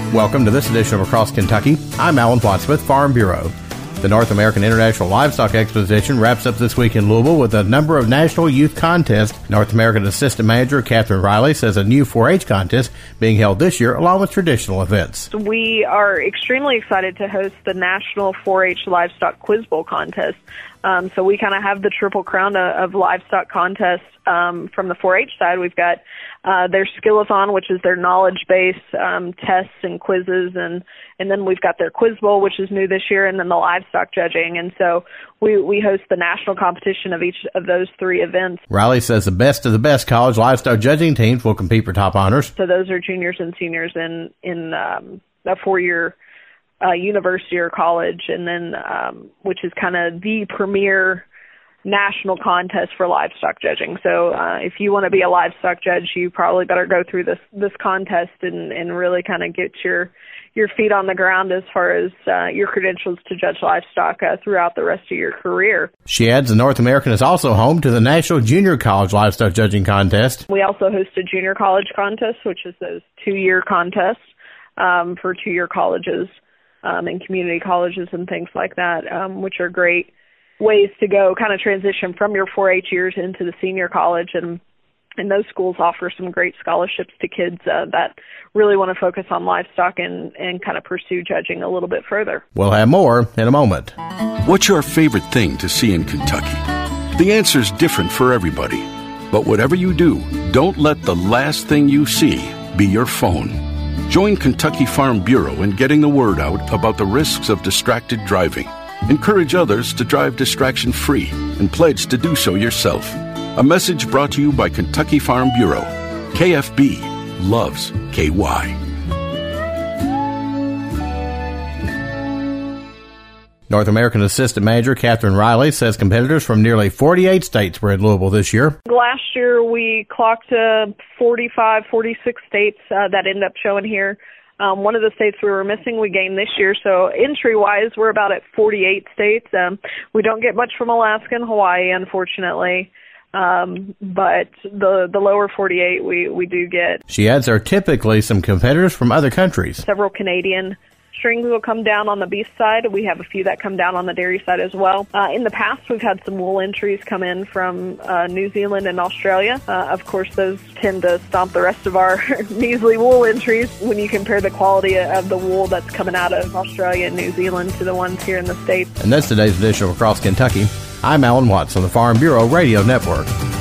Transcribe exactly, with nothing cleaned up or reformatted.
Welcome to this edition of Across Kentucky. I'm Alan Watts with Farm Bureau. The North American International Livestock Exposition wraps up this week in Louisville with a number of national youth contests. North American Assistant Manager Catherine Riley says a new four H contest being held this year along with traditional events. We are extremely excited to host the National four H Livestock Quiz Bowl contest. Um, so we kind of have the triple crown of, of livestock contests. Um, from the four H side, we've got uh, their Skillathon, which is their knowledge-based um, tests and quizzes, and, and then we've got their Quiz Bowl, which is new this year, and then the livestock judging. And so we, we host the national competition of each of those three events. Riley says the best of the best college livestock judging teams will compete for top honors. So those are juniors and seniors in, in um, a four-year uh, university or college, and then um, which is kind of the premier national contest for livestock judging. So uh, if you want to be a livestock judge, you probably better go through this this contest and, and really kind of get your your feet on the ground as far as uh, your credentials to judge livestock uh, throughout the rest of your career. She adds the North American is also home to the National Junior College Livestock Judging Contest. We also host a junior college contest, which is those two-year contests um, for two-year colleges um, and community colleges and things like that, um, which are great ways to go kind of transition from your four H years into the senior college, and and those schools offer some great scholarships to kids uh, that really want to focus on livestock and, and kind of pursue judging a little bit further. We'll have more in a moment. What's your favorite thing to see in Kentucky? The answer's different for everybody. But whatever you do, don't let the last thing you see be your phone. Join Kentucky Farm Bureau in getting the word out about the risks of distracted driving. Encourage others to drive distraction-free and pledge to do so yourself. A message brought to you by Kentucky Farm Bureau. K F B loves K Y. North American Assistant Manager Catherine Riley says competitors from nearly forty-eight states were in Louisville this year. Last year we clocked uh, forty-five, forty-six states uh, that end up showing here. Um, one of the states we were missing, we gained this year. So entry-wise, we're about at forty-eight states. Um, we don't get much from Alaska and Hawaii, unfortunately. Um, but the the lower forty-eight, we, we do get. She adds there are typically some competitors from other countries. Several Canadian strings will come down on the beef side. We have a few that come down on the dairy side as well. Uh, in the past, we've had some wool entries come in from uh, New Zealand and Australia. Uh, of course, those tend to stomp the rest of our measly wool entries when you compare the quality of the wool that's coming out of Australia and New Zealand to the ones here in the States. And that's today's edition of Across Kentucky. I'm Alan Watts on the Farm Bureau Radio Network.